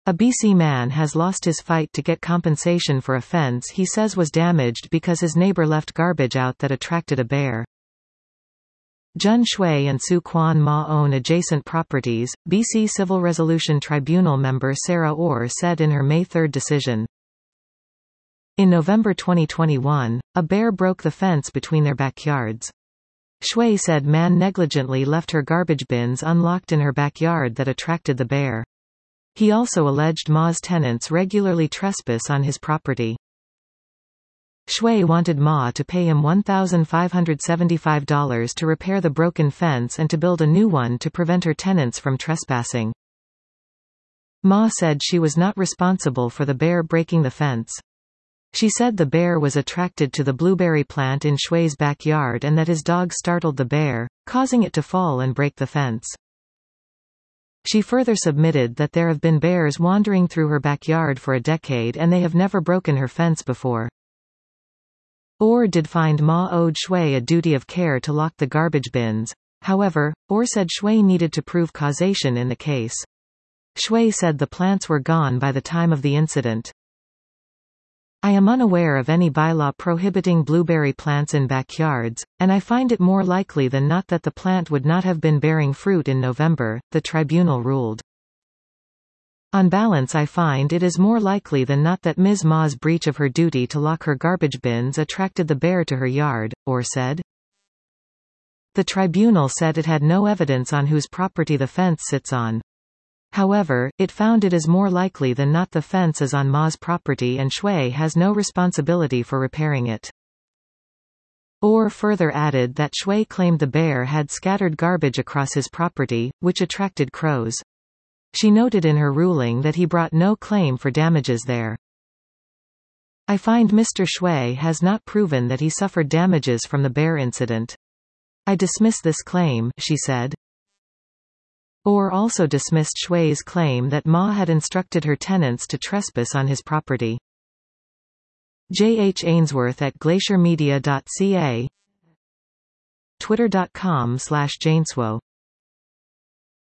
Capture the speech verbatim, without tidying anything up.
A B C man has lost his fight to get compensation for a fence he says was damaged because his neighbor left garbage out that attracted a bear. Jun Shui and Su Quan Ma own adjacent properties, B C Civil Resolution Tribunal member Sarah Orr said in her May third decision. In November twenty twenty-one, a bear broke the fence between their backyards. Shui said man negligently left her garbage bins unlocked in her backyard that attracted the bear. He also alleged Ma's tenants regularly trespass on his property. Shui wanted Ma to pay him one thousand five hundred seventy-five dollars to repair the broken fence and to build a new one to prevent her tenants from trespassing. Ma said she was not responsible for the bear breaking the fence. She said the bear was attracted to the blueberry plant in Shui's backyard and that his dog startled the bear, causing it to fall and break the fence. She further submitted that there have been bears wandering through her backyard for a decade and they have never broken her fence before. Orr did find Ma owed Shui a duty of care to lock the garbage bins. However, Orr said Shui needed to prove causation in the case. Shui said the plants were gone by the time of the incident. I am unaware of any bylaw prohibiting blueberry plants in backyards, and I find it more likely than not that the plant would not have been bearing fruit in November, the tribunal ruled. On balance, I find it is more likely than not that Miz Ma's breach of her duty to lock her garbage bins attracted the bear to her yard, Orr said. The tribunal said it had no evidence on whose property the fence sits on. However, it found it is more likely than not the fence is on Ma's property and Shui has no responsibility for repairing it. Orr further added that Shui claimed the bear had scattered garbage across his property, which attracted crows. She noted in her ruling that he brought no claim for damages there. I find Mister Shui has not proven that he suffered damages from the bear incident. I dismiss this claim, she said. Orr also dismissed Shui's claim that Ma had instructed her tenants to trespass on his property. J H Ainsworth at glacier media dot c a, twitter dot com slash janeswo